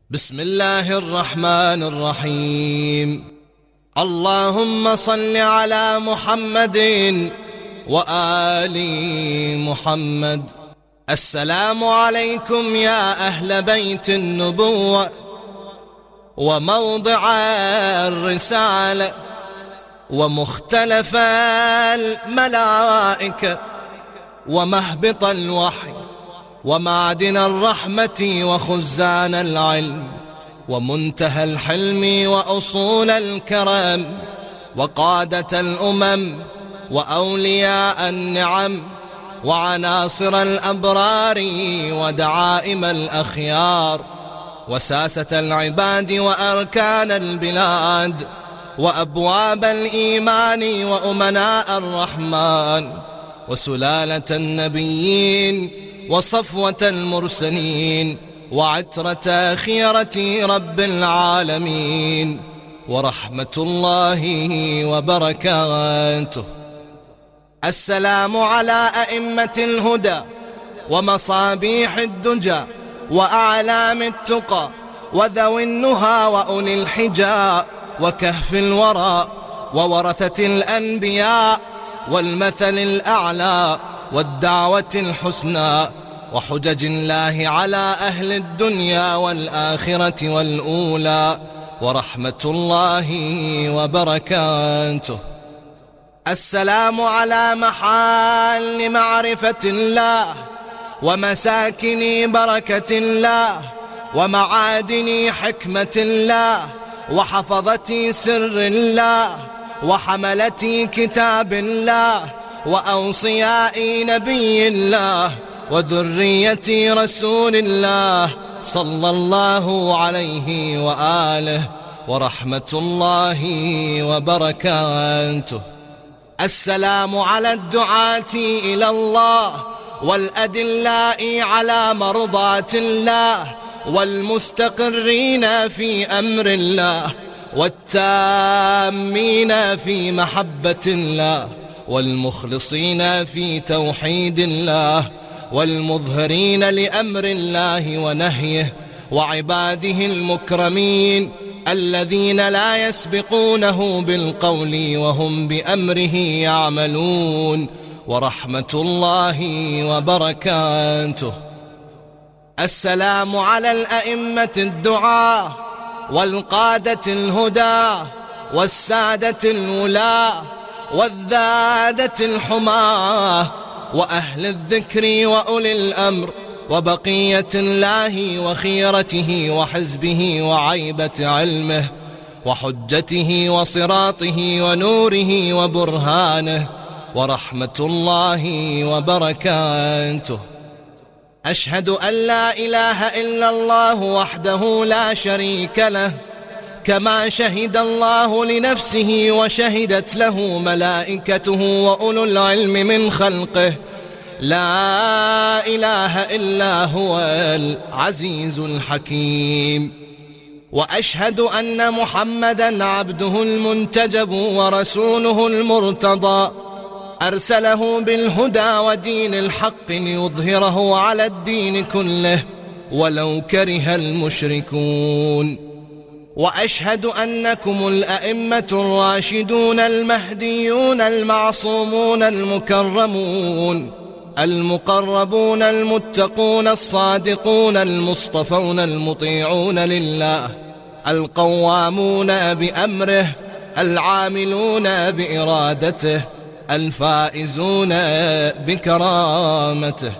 بسم الله الرحمن الرحيم. اللهم صل على محمد وآل محمد. السلام عليكم يا أهل بيت النبوة وموضع الرسالة ومختلف الملائكة ومهبط الوحي ومعدن الرحمة وخزان العلم ومنتهى الحلم وأصول الكرم وقادة الأمم وأولياء النعم وعناصر الأبرار ودعائم الأخيار وساسة العباد وأركان البلاد وأبواب الإيمان وأمناء الرحمن وسلالة النبيين وصفوة المرسلين وعترة خيرة رب العالمين ورحمة الله وبركاته. السلام على أئمة الهدى ومصابيح الدجى وأعلام التقى وذوي النهى وأولي الحجى وكهف الورى وورثة الأنبياء والمثل الأعلى والدعوة الحسنى وحجج الله على أهل الدنيا والآخرة والأولى ورحمة الله وبركاته. السلام على محال معرفة الله ومساكن بركة الله ومعادن حكمة الله وحفظة سر الله وحملة كتاب الله وأوصياء نبي الله وذرية رسول الله صلى الله عليه وآله ورحمة الله وبركاته. السلام على الدعاة إلى الله والأدلاء على مرضاة الله والمستقرين في أمر الله والتامين في محبة الله والمخلصين في توحيد الله والمظهرين لأمر الله ونهيه وعباده المكرمين الذين لا يسبقونه بالقول وهم بأمره يعملون ورحمة الله وبركاته. السلام على الأئمة الدعاة والقادة الهدى والسادة الولاة والذادة الحماة وأهل الذكر وأولي الأمر وبقية الله وخيرته وحزبه وعيبة علمه وحجته وصراطه ونوره وبرهانه ورحمة الله وبركاته. أشهد أن لا إله إلا الله وحده لا شريك له كما شهد الله لنفسه وشهدت له ملائكته وأولو العلم من خلقه لا إله إلا هو العزيز الحكيم. وأشهد أن محمدًا عبده المنتجب ورسوله المرتضى أرسله بالهدى ودين الحق ليظهره على الدين كله ولو كره المشركون. وأشهد أنكم الأئمة الراشدون المهديون المعصومون المكرمون المقربون المتقون الصادقون المصطفون المطيعون لله القوامون بأمره العاملون بإرادته الفائزون بكرامته.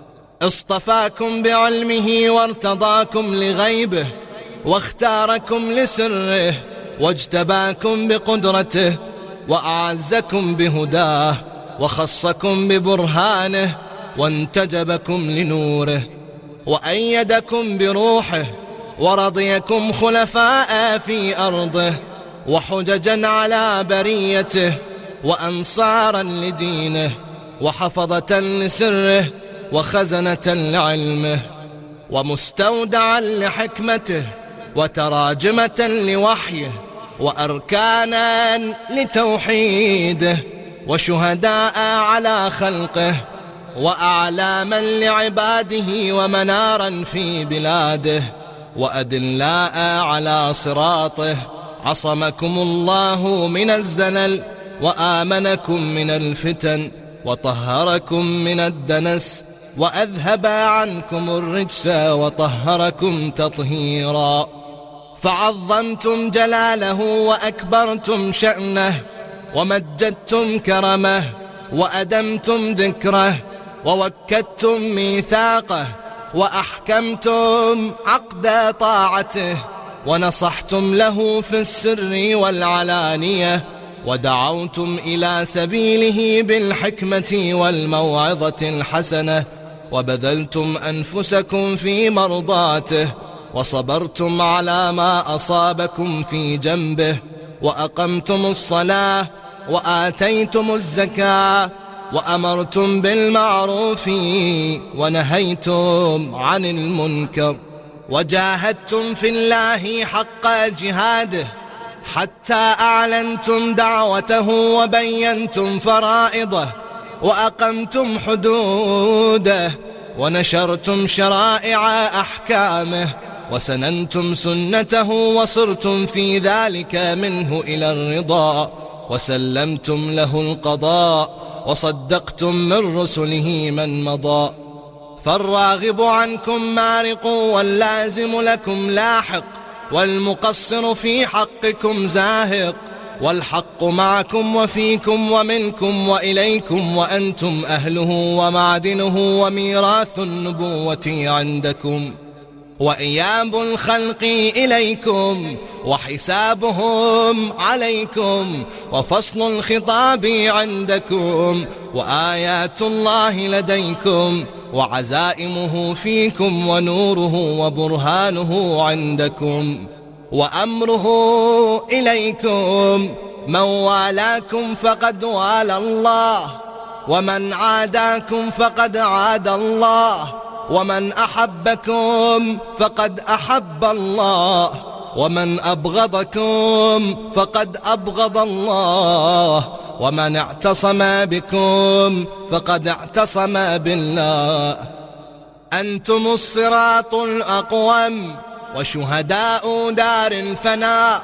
اصطفاكم بعلمه وارتضاكم لغيبه واختاركم لسره واجتباكم بقدرته وأعزكم بهداه وخصكم ببرهانه وانتجبكم لنوره وأيدكم بروحه ورضيكم خلفاء في أرضه وحججا على بريته وأنصارا لدينه وحفظة لسره وخزنة لعلمه ومستودعا لحكمته وتراجمة لوحيه وأركانا لتوحيده وشهداء على خلقه وأعلاما لعباده ومنارا في بلاده وأدلاء على صراطه. عصمكم الله من الزلل وآمنكم من الفتن وطهركم من الدنس وأذهب عنكم الرجس وطهركم تطهيرا. فعظمتم جلاله وأكبرتم شأنه ومجدتم كرمه وأدمتم ذكره ووكدتم ميثاقه وأحكمتم عقد طاعته ونصحتم له في السر والعلانية ودعوتم إلى سبيله بالحكمة والموعظة الحسنة وبذلتم أنفسكم في مرضاته وصبرتم على ما أصابكم في جنبه وأقمتم الصلاة وآتيتم الزكاة وأمرتم بالمعروف ونهيتم عن المنكر وجاهدتم في الله حق جهاده حتى أعلنتم دعوته وبينتم فرائضه وأقمتم حدوده ونشرتم شرائع أحكامه وسننتم سنته وصرتم في ذلك منه إلى الرضا وسلمتم له القضاء وصدقتم من رسله من مضى. فالراغب عنكم مارق واللازم لكم لاحق والمقصر في حقكم زاهق والحق معكم وفيكم ومنكم وإليكم وأنتم أهله ومعدنه وميراث النبوة عندكم وإياب الخلق إليكم وحسابهم عليكم وفصل الخطاب عندكم وآيات الله لديكم وعزائمه فيكم ونوره وبرهانه عندكم وأمره إليكم. من والاكم فقد والى الله ومن عاداكم فقد عاد الله ومن أحبكم فقد أحب الله ومن أبغضكم فقد أبغض الله ومن اعتصم بكم فقد اعتصم بالله. أنتم الصراط الأقوم وشهداء دار الفناء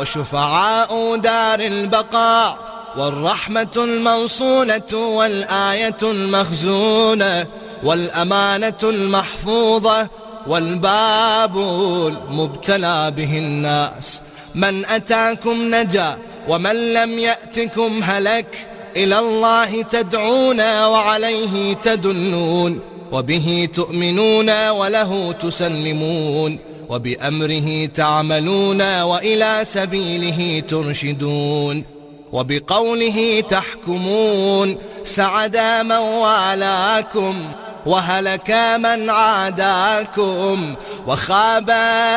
وشفعاء دار البقاء والرحمة الموصولة والآية المخزونة والأمانة المحفوظة والباب المبتلى به الناس. من أتاكم نجا ومن لم يأتكم هلك. إلى الله تدعون وعليه تدلون وبه تؤمنون وله تسلمون وبأمره تعملون وإلى سبيله ترشدون وبقوله تحكمون. سعد من والاكم وهلك من عاداكم وخاب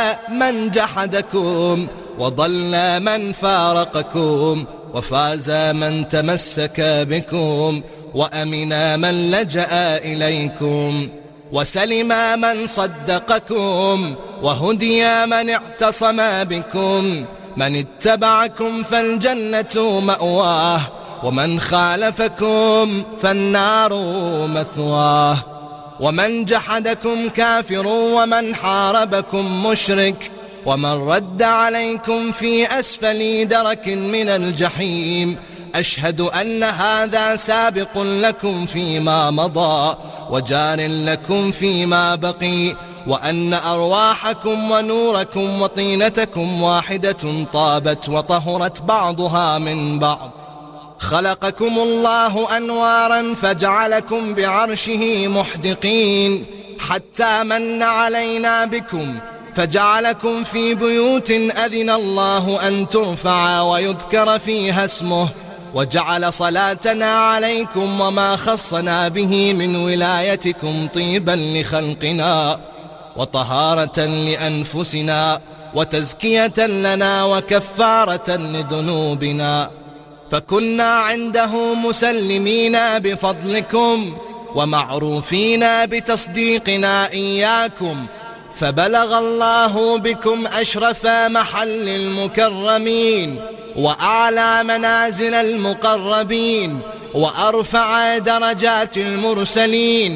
من جحدكم وضل من فارقكم وفاز من تمسك بكم وأمن من لجأ إليكم وسلم من صدقكم وهدي من اعتصم بكم. من اتبعكم فالجنة مأواه ومن خالفكم فالنار مثواه. ومن جحدكم كافر ومن حاربكم مشرك ومن رد عليكم في أسفل درك من الجحيم. أشهد أن هذا سابق لكم فيما مضى وجار لكم فيما بقي وأن أرواحكم ونوركم وطينتكم واحدة طابت وطهرت بعضها من بعض. خلقكم الله أنوارا فجعلكم بعرشه محدقين حتى من علينا بكم فجعلكم في بيوت أذن الله أن ترفع ويذكر فيها اسمه وجعل صلاتنا عليكم وما خصنا به من ولايتكم طيبا لخلقنا وطهارة لأنفسنا وتزكية لنا وكفارة لذنوبنا. فكنا عنده مسلمين بفضلكم ومعروفين بتصديقنا إياكم. فبلغ الله بكم أشرف محل المكرمين وأعلى منازل المقربين وأرفع درجات المرسلين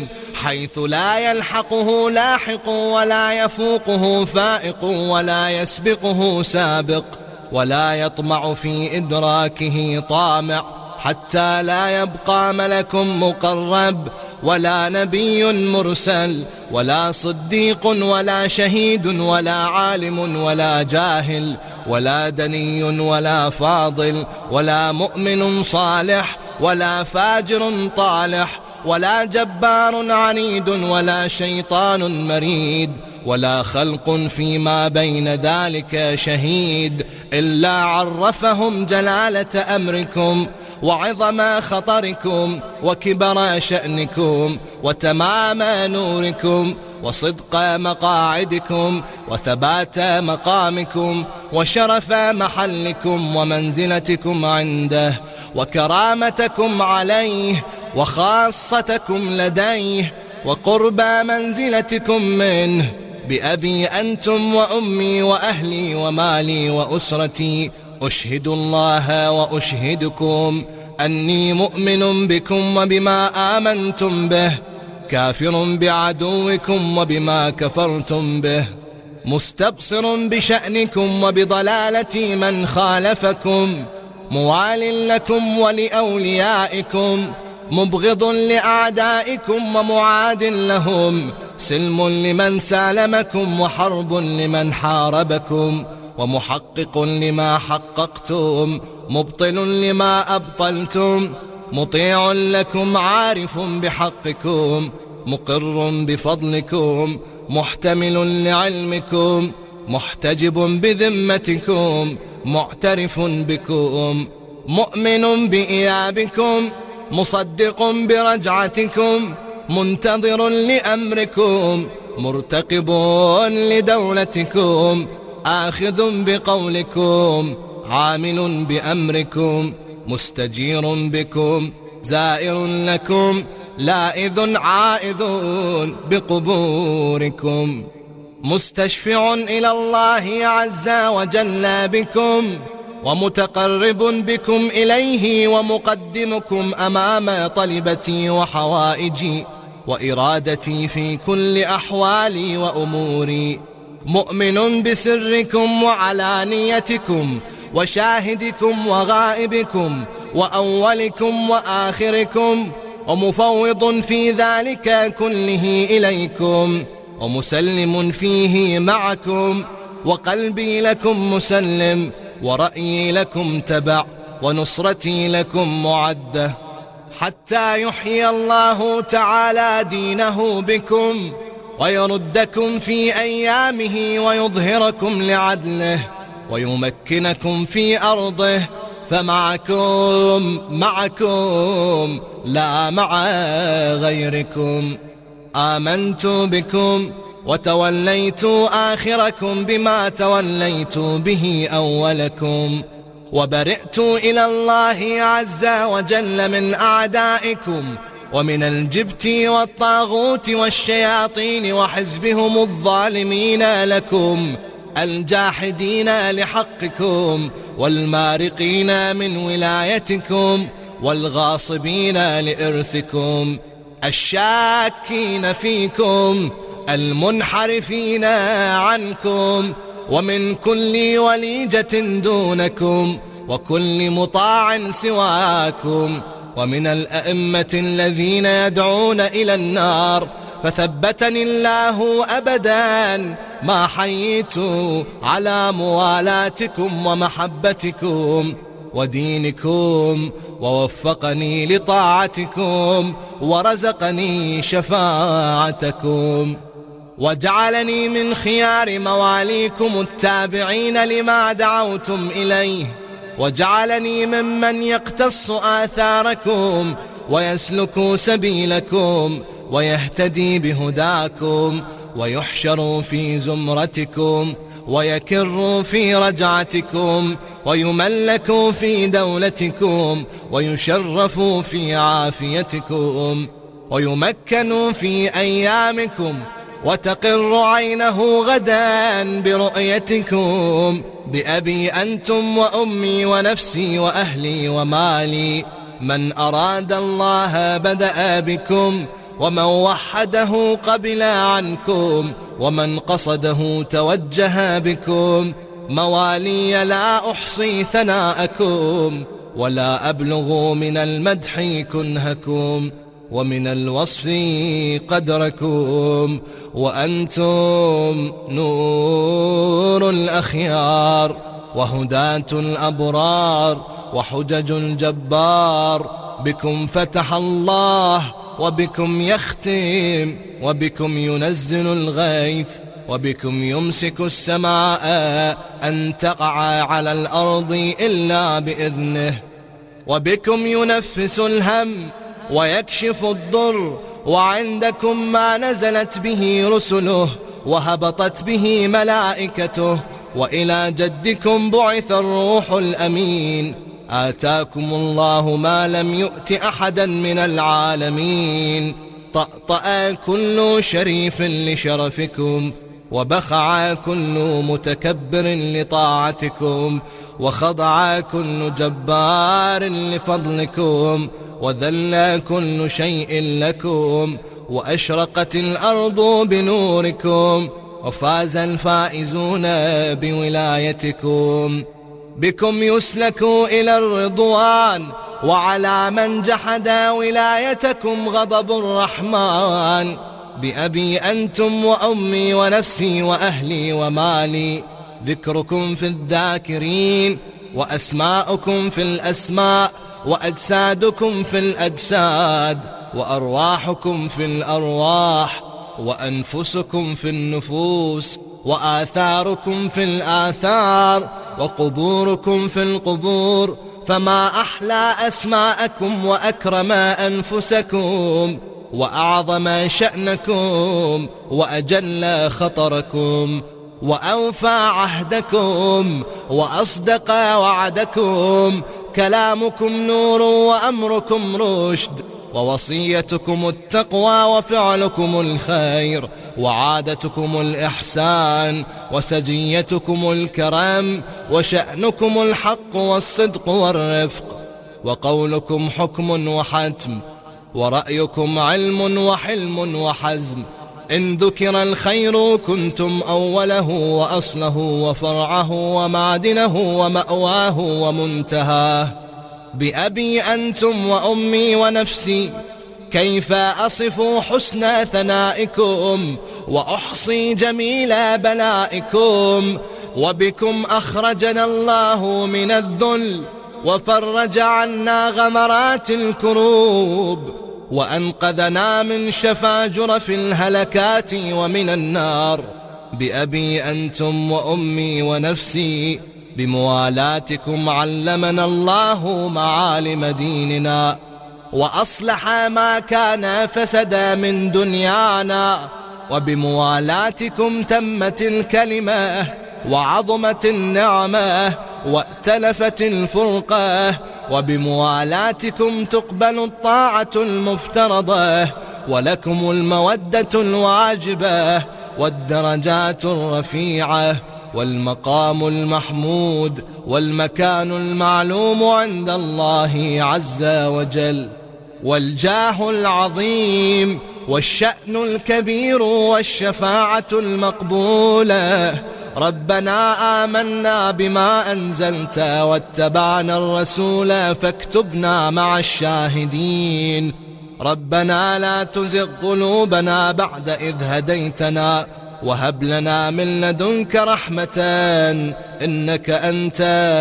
حيث لا يلحقه لاحق ولا يفوقه فائق ولا يسبقه سابق ولا يطمع في إدراكه طامع، حتى لا يبقى ملك مقرب ولا نبي مرسل ولا صديق ولا شهيد ولا عالم ولا جاهل ولا دني ولا فاضل ولا مؤمن صالح ولا فاجر طالح ولا جبار عنيد ولا شيطان مريد ولا خلق فيما بين ذلك شهيد، إلا عرفهم جلالة أمركم وعظم خطركم وكبر شأنكم وتمام نوركم وصدق مقاعدكم وثبات مقامكم وشرف محلكم ومنزلتكم عنده وكرامتكم عليه وخاصتكم لديه وقرب منزلتكم منه. بأبي أنتم وأمي وأهلي ومالي وأسرتي أشهد الله وأشهدكم أني مؤمن بكم وبما آمنتم به، كافر بعدوكم وبما كفرتم به، مستبصر بشأنكم وبضلالة من خالفكم، موال لكم ولأوليائكم، مبغض لأعدائكم ومعاد لهم، سلم لمن سالمكم وحرب لمن حاربكم، ومحقق لما حققتم، مبطل لما أبطلتم، مطيع لكم عارف بحقكم، مقر بفضلكم، محتمل لعلمكم، محتجب بذمتكم، معترف بكم، مؤمن بإيابكم، مصدق برجعتكم، منتظر لأمركم، مرتقب لدولتكم، آخذ بقولكم، عامل بأمركم، مستجير بكم، زائر لكم، لائذ عائذ بقبوركم، مستشفع إلى الله عز وجل بكم، ومتقرب بكم إليه، ومقدمكم أمام طلبتي وحوائجي وإرادتي في كل أحوالي وأموري، مؤمن بسركم وعلانيتكم وشاهدكم وغائبكم وأولكم وآخركم، ومفوض في ذلك كله إليكم، ومسلم فيه معكم، وقلبي لكم مسلم، ورأيي لكم تبع، ونصرتي لكم معدة، حتى يحيي الله تعالى دينه بكم ويردكم في أيامه ويظهركم لعدله ويمكنكم في أرضه، فمعكم لا مع غيركم. آمنت بكم وتوليت آخركم بما توليت به أولكم، وبرئت إلى الله عز وجل من أعدائكم ومن الجبت والطاغوت والشياطين وحزبهم الظالمين لكم، الجاحدين لحقكم والمارقين من ولايتكم والغاصبين لإرثكم، الشاكين فيكم المنحرفين عنكم، ومن كل وليجة دونكم وكل مطاع سواكم، ومن الأئمة الذين يدعون إلى النار، فثبتني الله أبدا ما حييت على موالاتكم ومحبتكم ودينكم، ووفقني لطاعتكم ورزقني شفاعتكم، وجعلني من خيار مواليكم التابعين لما دعوتم إليه، وجعلني ممن يقتص آثاركم ويسلك سبيلكم ويهتدي بهداكم، ويحشر في زمرتكم ويكر في رجعتكم، ويملك في دولتكم، ويشرف في عافيتكم، ويمكن في أيامكم، وتقر عينه غدا برؤيتكم. بأبي أنتم وأمي ونفسي وأهلي ومالي، من أراد الله بدأ بكم ومن وحده قبل عنكم، ومن قصده توجه بكم. موالي لا أحصي ثناءكم، ولا أبلغ من المدح كنهكم، ومن الوصف قدركم. وأنتم نور الأخيار، وهداة الأبرار، وحجج الجبار. بكم فتح الله، وبكم يختم، وبكم ينزل الغيث، وبكم يمسك السماء أن تقع على الأرض إلا بإذنه، وبكم ينفس الهم ويكشف الضر. وعندكم ما نزلت به رسله وهبطت به ملائكته. وإلى جدكم بعث الروح الأمين. آتاكم الله ما لم يؤت أحدا من العالمين. طأطأ كل شريف لشرفكم، وبخع كل متكبر لطاعتكم، وخضع كل جبار لفضلكم، وذل كل شيء لكم، وأشرقت الأرض بنوركم، وفاز الفائزون بولايتكم. بكم يسلك إلى الرضوان، وعلى من جحد ولايتكم غضب الرحمن. بأبي أنتم وأمي ونفسي وأهلي ومالي، ذكركم في الذاكرين، وأسماؤكم في الأسماء، وأجسادكم في الأجساد، وأرواحكم في الأرواح، وأنفسكم في النفوس، وآثاركم في الآثار، وقبوركم في القبور. فما أحلى أسماءكم، وأكرم أنفسكم، وأعظم شأنكم، وأجل خطركم، وأوفى عهدكم، وأصدق وعدكم. كلامكم نور، وأمركم رشد، ووصيتكم التقوى، وفعلكم الخير، وعادتكم الإحسان، وسجيتكم الكرم، وشأنكم الحق والصدق والرفق، وقولكم حكم وحتم، ورأيكم علم وحلم وحزم. إن ذكر الخير كنتم أوله وأصله وفرعه ومعدنه ومأواه ومنتهاه. بأبي أنتم وأمي ونفسي، كيف أصف حسن ثنائكم، وأحصي جميل بلائكم. وبكم أخرجنا الله من الذل، وفرج عنا غمرات الكروب، وأنقذنا من شفاجر في الهلكات ومن النار. بأبي أنتم وأمي ونفسي، بموالاتكم علمنا الله معالم ديننا، وأصلح ما كان فسد من دنيانا. وبموالاتكم تمت الكلمة، وعظمت النعمة، وائتلفت الفرقة. وبموالاتكم تقبل الطاعة المفترضة، ولكم المودة الواجبة، والدرجات الرفيعة، والمقام المحمود، والمكان المعلوم عند الله عز وجل، والجاه العظيم، والشأن الكبير، والشفاعة المقبولة. ربنا آمنا بما أنزلت، واتبعنا الرسول، فاكتبنا مع الشاهدين. ربنا لا تزغ قلوبنا بعد إذ هديتنا، وهب لنا من لدنك رحمة، إنك أنت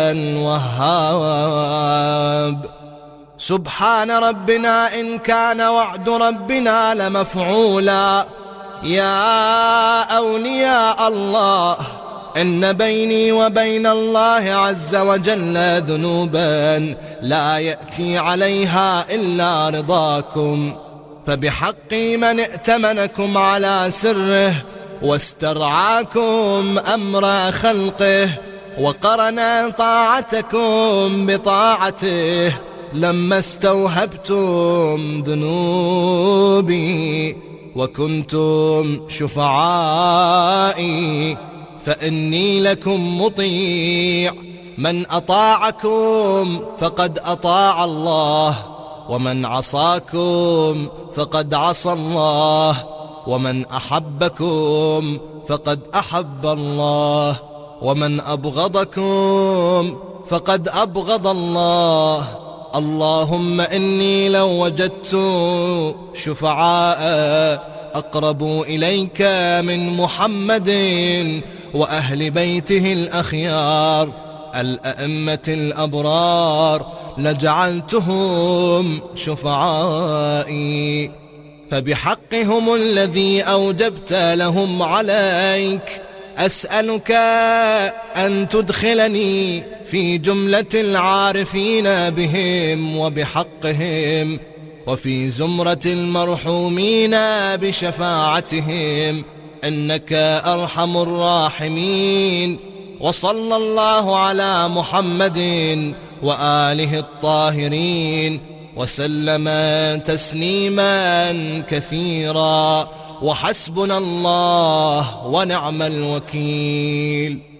الوهاب. سبحان ربنا إن كان وعد ربنا لمفعولا. يا أولياء الله، إن بيني وبين الله عز وجل ذنوبا لا يأتي عليها إلا رضاكم. فبحق من ائتمنكم على سره، واسترعاكم أمر خلقه، وقرن طاعتكم بطاعته، لما استوهبتم ذنوبي وكنتم شفعائي، فإني لكم مطيع. من أطاعكم فقد أطاع الله، ومن عصاكم فقد عصى الله، ومن أحبكم فقد أحب الله، ومن أبغضكم فقد أبغض الله. اللهم إني لو وجدت شفعاء أقربوا إليك من محمد وأهل بيته الأخيار الأئمة الأبرار لجعلتهم شفعائي، فبحقهم الذي أوجبت لهم عليك أسألك أن تدخلني في جملة العارفين بهم وبحقهم، وفي زمرة المرحومين بشفاعتهم، إنك أرحم الراحمين. وصلى الله على محمد وآله الطاهرين وسلم تسليما كثيرا، وحسبنا الله ونعم الوكيل.